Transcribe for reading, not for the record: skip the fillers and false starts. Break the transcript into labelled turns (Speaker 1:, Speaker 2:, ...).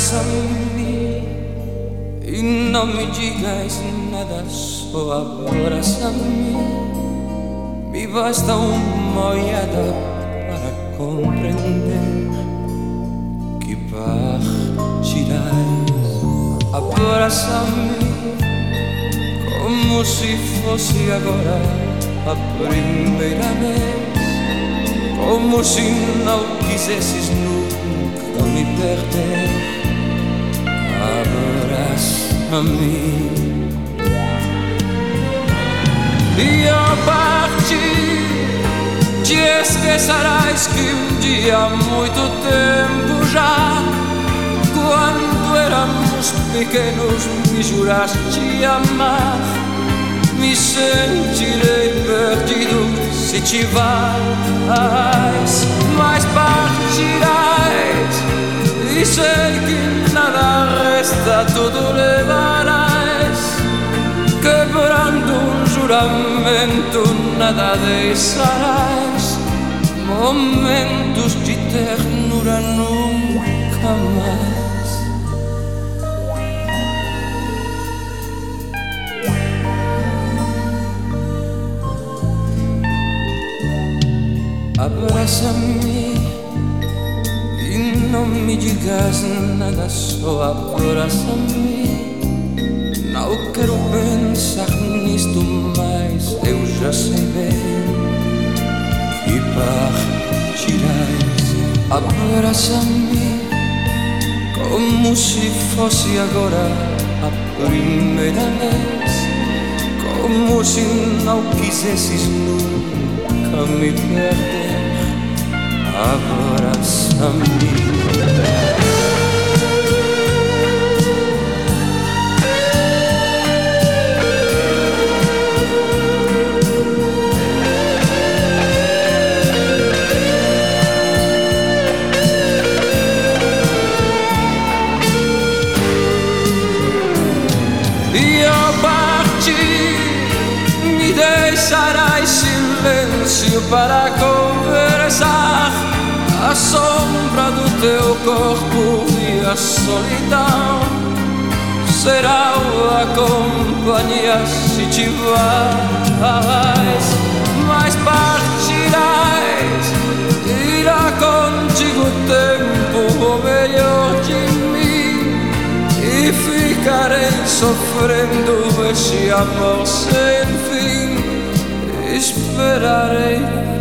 Speaker 1: Abrázame y no me digas nada, só abrázame. Me basta uma olhada para compreender que partirás. Abrázame como se fosse agora a primeira vez, como se não quisesses nunca me perder. Abrázame e ao partir te esquecerás que dia há muito tempo já, quando éramos pequenos, me juraste amar. Me sentirei perdido se te vais, mas partirás e sei que nada resta, tudo levarás. Quebrando juramento, nada deixarás. Momentos de ternura nunca mais. Abrázame e não me digas nada, só abrázame. Não quero pensar nisto mais, eu já sei bem que partirás. Abrázame como se fosse agora a primeira vez, como se não quisesses nunca me perder. Abrázame. E ao partir me deixarás silêncio para conversar. A sombra do teu corpo e a solidão será a companhia se te vais. Mas partirás, irá contigo o tempo, o melhor de mim, e ficarei sofrendo esse amor sem fim. Esperarei